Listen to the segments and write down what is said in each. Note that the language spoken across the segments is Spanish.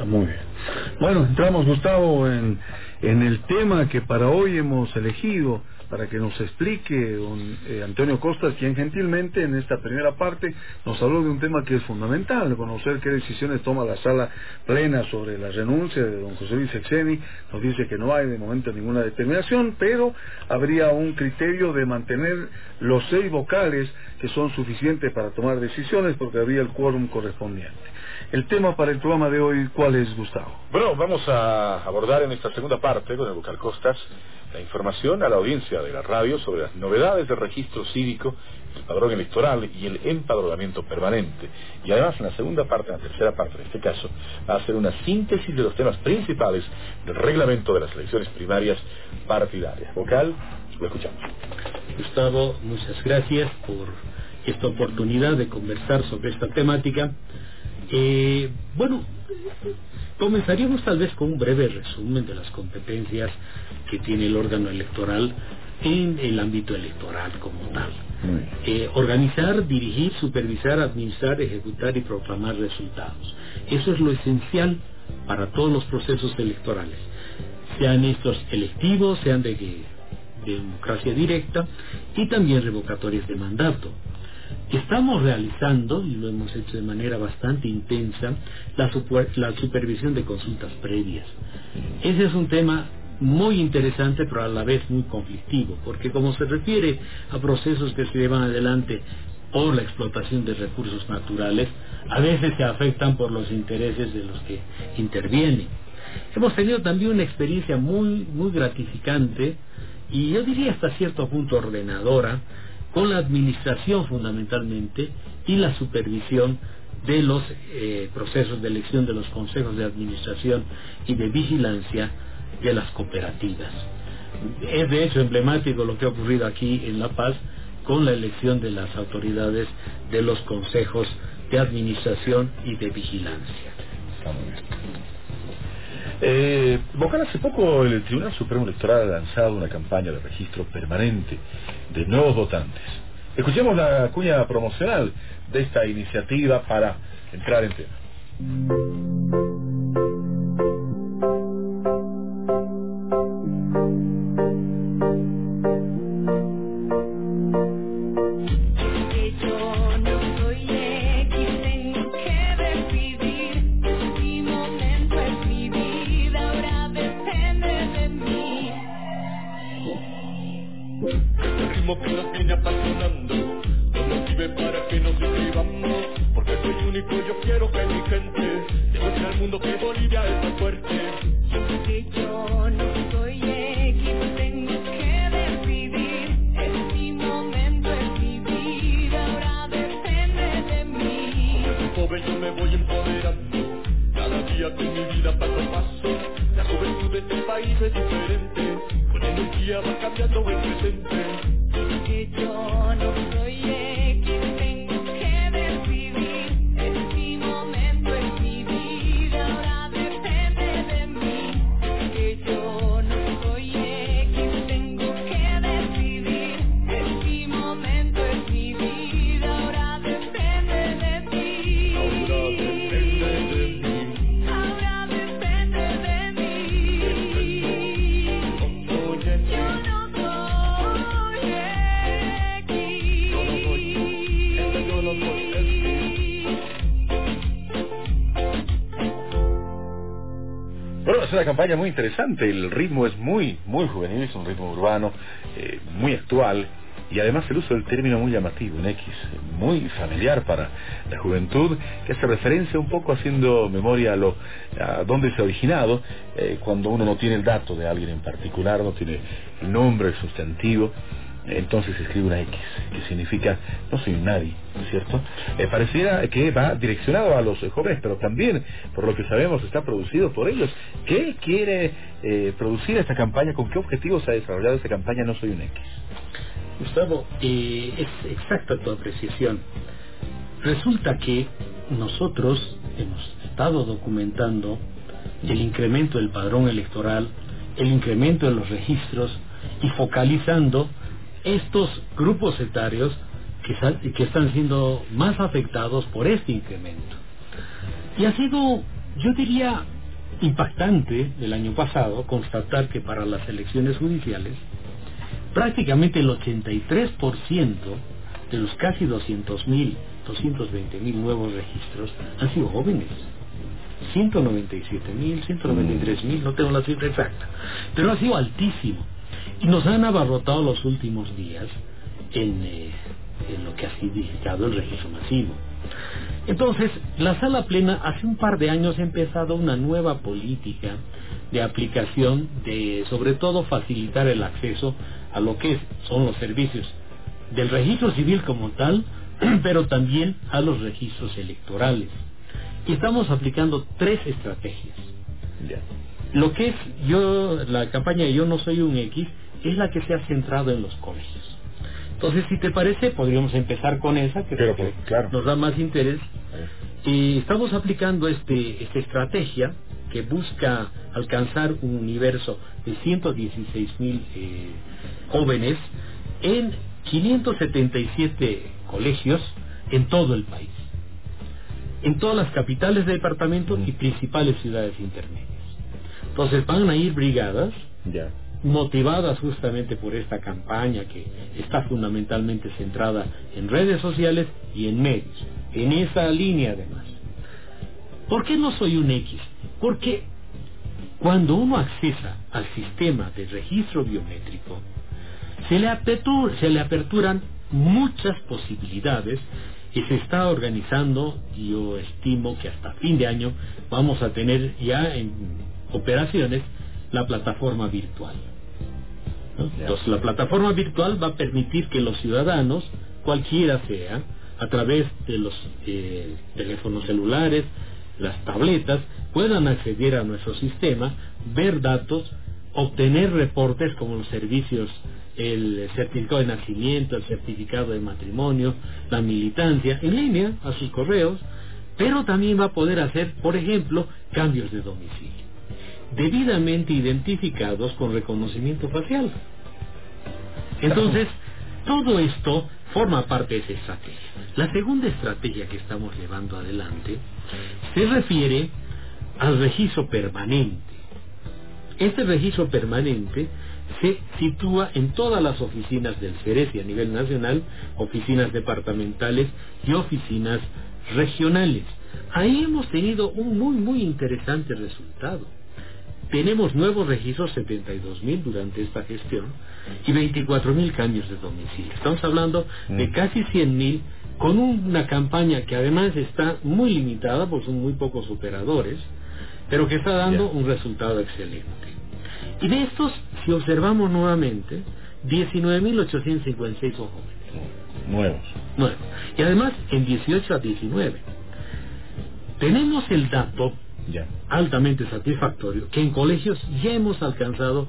Muy bien. Bueno, entramos, Gustavo, en el tema que para hoy hemos elegido para que nos explique Antonio Costas, quien gentilmente en esta primera parte nos habló de un tema que es fundamental, conocer qué decisiones toma la Sala Plena sobre la renuncia de don José Luis Sexeni. Nos dice que no hay de momento ninguna determinación, pero habría un criterio de mantener los 6 vocales que son suficientes para tomar decisiones porque habría el quórum correspondiente. El tema para el programa de hoy, ¿cuál es, Gustavo? Bueno, vamos a abordar en esta segunda parte con el vocal Costas la información a la audiencia de la radio sobre las novedades del registro cívico, el padrón electoral y el empadronamiento permanente. Y además en la segunda parte, en la tercera parte en este caso, va a hacer una síntesis de los temas principales del reglamento de las elecciones primarias partidarias. Vocal, lo escuchamos. Gustavo, muchas gracias por esta oportunidad de conversar sobre esta temática. Bueno, comenzaríamos tal vez con un breve resumen de las competencias que tiene el órgano electoral en el ámbito electoral como tal. Organizar, dirigir, supervisar, administrar, ejecutar y proclamar resultados. Eso es lo esencial para todos los procesos electorales, sean estos electivos, sean de democracia directa y también revocatorias de mandato. Estamos realizando, y lo hemos hecho de manera bastante intensa, la supervisión de consultas previas. Ese es un tema muy interesante, pero a la vez muy conflictivo, porque como se refiere a procesos que se llevan adelante por la explotación de recursos naturales, a veces se afectan por los intereses de los que intervienen. Hemos tenido también una experiencia muy gratificante, y yo diría hasta cierto punto ordenadora, con la administración fundamentalmente y la supervisión de los procesos de elección de los consejos de administración y de vigilancia de las cooperativas. Es de hecho emblemático lo que ha ocurrido aquí en La Paz con la elección de las autoridades de los consejos de administración y de vigilancia. Vocal, hace poco el Tribunal Supremo Electoral ha lanzado una campaña de registro permanente de nuevos votantes. Escuchemos la cuña promocional de esta iniciativa para entrar en tema. Que nos viene apasionando, nos motive para que nos inscribamos, porque soy único, yo quiero que mi gente demuestre al mundo que Bolivia es más fuerte. Que yo no soy X, tengo que decidir, es mi momento, es mi vida, ahora depende de mí. Joven, yo me voy empoderando, cada día con mi vida paso a paso, la juventud de este país es diferente, con energía va cambiando el presente. Que yo no soy X, tengo que decidir, es mi momento, es mi vida, ahora depende de mí. Que yo no soy X, tengo que decidir, es mi momento, es mi vida, ahora depende de mí. Ahora depende de mí. Yo no soy Bueno, es una campaña muy interesante, el ritmo es muy juvenil, es un ritmo urbano, muy actual, y además el uso del término muy llamativo, en X, muy familiar para la juventud, que hace referencia un poco haciendo memoria a dónde se ha originado, cuando uno no tiene el dato de alguien en particular, no tiene el nombre, el sustantivo, entonces se escribe una X, que significa no soy un nadie, ¿no es cierto? Pareciera que va direccionado a los jóvenes, pero también, por lo que sabemos, está producido por ellos. ¿Qué quiere producir esta campaña? ¿Con qué objetivos ha desarrollado esta campaña No Soy un X? Gustavo, es exacta tu apreciación. Resulta que nosotros hemos estado documentando el incremento del padrón electoral, el incremento de los registros y focalizando estos grupos etarios que están siendo más afectados por este incremento. Y ha sido, yo diría, impactante del año pasado constatar que para las elecciones judiciales prácticamente el 83% de los casi 220.000 nuevos registros han sido jóvenes. 197.000, 193.000, no tengo la cifra exacta, pero ha sido altísimo y nos han abarrotado los últimos días en lo que ha significado el registro masivo. Entonces, la Sala Plena hace un par de años ha empezado una nueva política de aplicación de, sobre todo, facilitar el acceso a lo que son los servicios del registro civil como tal, pero también a los registros electorales. Y estamos aplicando 3 estrategias. Yeah. Lo que es la campaña de Yo no soy un X es la que se ha centrado en los colegios. Entonces, si te parece, podríamos empezar con esa, que claro, nos da más interés. Y estamos aplicando esta estrategia que busca alcanzar un universo de 116.000 jóvenes en 577 colegios en todo el país, en todas las capitales de departamentos y principales ciudades intermedias. Entonces van a ir brigadas motivadas justamente por esta campaña que está fundamentalmente centrada en redes sociales y en medios, en esa línea además. ¿Por qué no soy un X? Porque cuando uno accesa al sistema de registro biométrico, se le aperturan muchas posibilidades y se está organizando, y yo estimo que hasta fin de año vamos a tener ya en operaciones la plataforma virtual, ¿no? Entonces la plataforma virtual va a permitir que los ciudadanos, cualquiera sea, a través de los teléfonos celulares, las tabletas, puedan acceder a nuestro sistema, ver datos, obtener reportes como los servicios, el certificado de nacimiento, el certificado de matrimonio, la militancia, en línea, a sus correos, pero también va a poder hacer, por ejemplo, cambios de domicilio, debidamente identificados con reconocimiento facial. Entonces, todo esto forma parte de esa estrategia. La segunda estrategia que estamos llevando adelante se refiere al registro permanente. Este registro permanente se sitúa en todas las oficinas del CERESI a nivel nacional, oficinas departamentales y oficinas regionales. Ahí hemos tenido un muy interesante resultado. Tenemos nuevos registros, 72.000 durante esta gestión, y 24.000 cambios de domicilio. Estamos hablando de casi 100.000, con una campaña que además está muy limitada, porque son muy pocos operadores, pero que está dando un resultado excelente. Y de estos, si observamos nuevamente, 19.856 son jóvenes. Nuevos. Y además, en 18 a 19. Tenemos el dato altamente satisfactorio que en colegios ya hemos alcanzado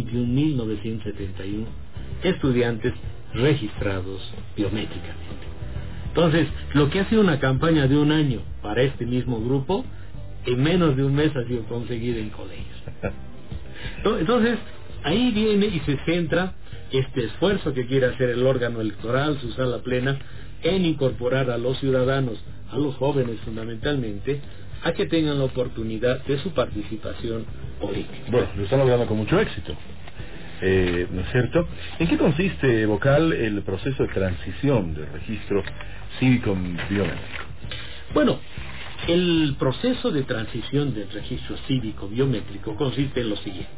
21.971 estudiantes registrados biométricamente. Entonces, lo que ha sido una campaña de un año para este mismo grupo, en menos de un mes ha sido conseguido en colegios. Entonces, ahí viene y se centra este esfuerzo que quiere hacer el órgano electoral, su sala plena, en incorporar a los ciudadanos, a los jóvenes fundamentalmente, a que tengan la oportunidad de su participación política. Bueno, lo están logrando con mucho éxito, ¿no es cierto? ¿En qué consiste, Vocal, el proceso de transición del registro cívico biométrico? Bueno, el proceso de transición del registro cívico biométrico consiste en lo siguiente.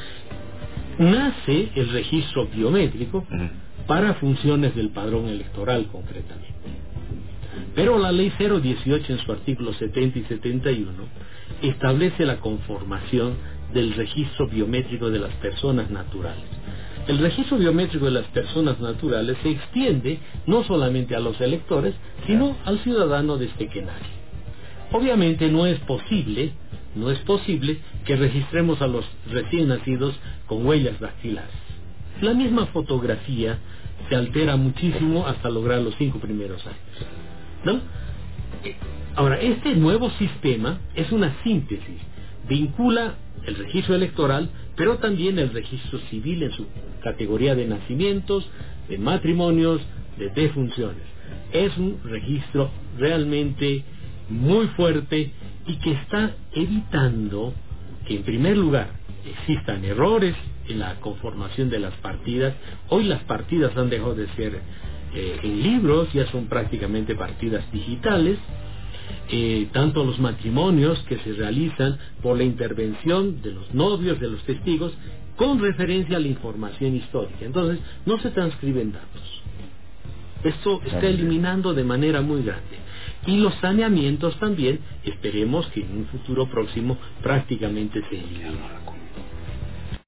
Nace el registro biométrico para funciones del padrón electoral concretamente. Pero la ley 018 en su artículo 70 y 71 establece la conformación del registro biométrico de las personas naturales. El registro biométrico de las personas naturales se extiende no solamente a los electores, sino al ciudadano desde que nace. Obviamente no es posible que registremos a los recién nacidos con huellas dactilares. La misma fotografía se altera muchísimo hasta lograr los 5 primeros años, ¿no? Ahora, este nuevo sistema es una síntesis, vincula el registro electoral, pero también el registro civil en su categoría de nacimientos, de matrimonios, de defunciones. Es un registro realmente muy fuerte y que está evitando que en primer lugar existan errores en la conformación de las partidas. Hoy las partidas han dejado de ser en libros, ya son prácticamente partidas digitales. Tanto los matrimonios que se realizan por la intervención de los novios, de los testigos, con referencia a la información histórica. Entonces, no se transcriben datos. Esto está eliminando de manera muy grande. Y los saneamientos también, esperemos que en un futuro próximo prácticamente se eliminen.